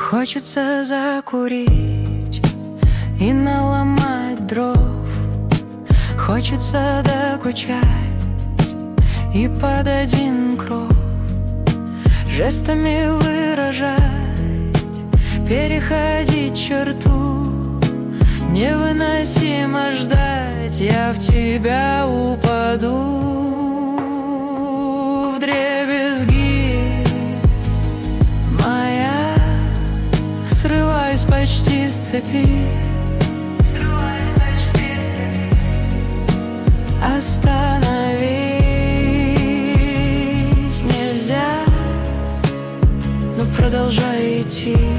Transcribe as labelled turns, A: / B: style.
A: Хочется закурить и наломать дров. Хочется докучать и под один кров жестами выражать, переходить черту. Невыносимо ждать, я в тебя упаду. Вдребезги моя, срываюсь почти с цепи. Остановись нельзя, но продолжай идти.